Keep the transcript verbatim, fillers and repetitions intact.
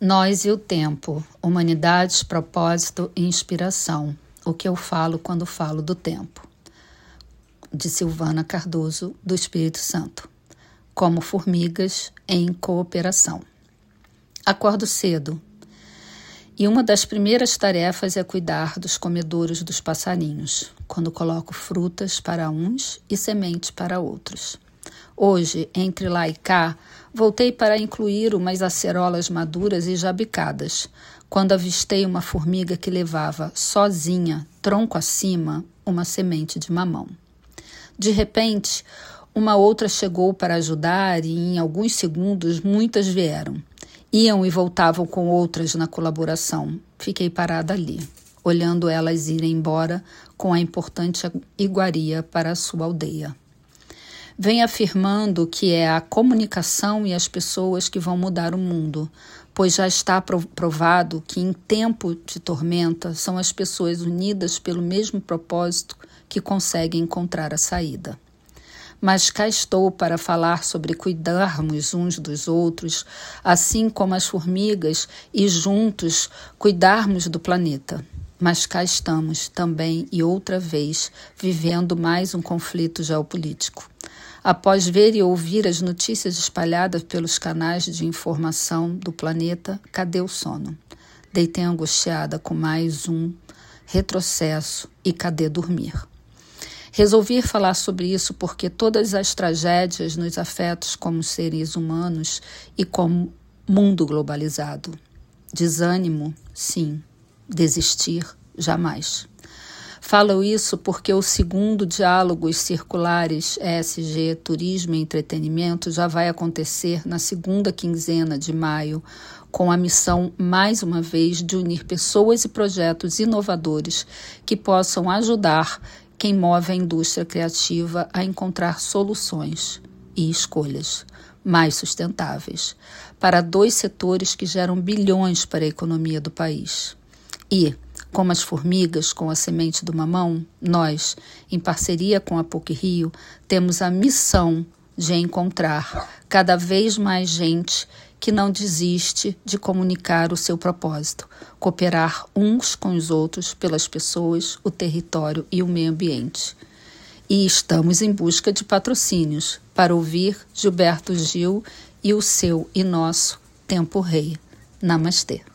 Nós e o tempo, humanidade, propósito e inspiração. O que eu falo quando falo do tempo. De Silvana Cardoso, do Espírito Santo. Como formigas em cooperação. Acordo cedo. E uma das primeiras tarefas é cuidar dos comedouros dos passarinhos, quando coloco frutas para uns e sementes para outros. Hoje, entre lá e cá, voltei para incluir umas acerolas maduras e jabicadas, quando avistei uma formiga que levava, sozinha, tronco acima, uma semente de mamão. De repente, uma outra chegou para ajudar e, em alguns segundos, muitas vieram. Iam e voltavam com outras na colaboração. Fiquei parada ali, olhando elas irem embora com a importante iguaria para a sua aldeia. Vem afirmando que é a comunicação e as pessoas que vão mudar o mundo, pois já está provado que em tempo de tormenta são as pessoas unidas pelo mesmo propósito que conseguem encontrar a saída. Mas cá estou para falar sobre cuidarmos uns dos outros, assim como as formigas, e juntos cuidarmos do planeta. Mas cá estamos também e outra vez vivendo mais um conflito geopolítico. Após ver e ouvir as notícias espalhadas pelos canais de informação do planeta, cadê o sono? Deitei angustiada com mais um retrocesso e cadê dormir? Resolvi falar sobre isso porque todas as tragédias nos afetam como seres humanos e como mundo globalizado. Desânimo, sim. Desistir, jamais. Falo isso porque o segundo Diálogos Circulares E S G Turismo e Entretenimento já vai acontecer na segunda quinzena de maio, com a missão, mais uma vez, de unir pessoas e projetos inovadores que possam ajudar quem move a indústria criativa a encontrar soluções e escolhas mais sustentáveis para dois setores que geram bilhões para a economia do país. E, como as formigas com a semente do mamão, nós, em parceria com a PUC Rio, temos a missão de encontrar cada vez mais gente que não desiste de comunicar o seu propósito, cooperar uns com os outros pelas pessoas, o território e o meio ambiente. E estamos em busca de patrocínios para ouvir Gilberto Gil e o seu e nosso Tempo Rei. Namastê.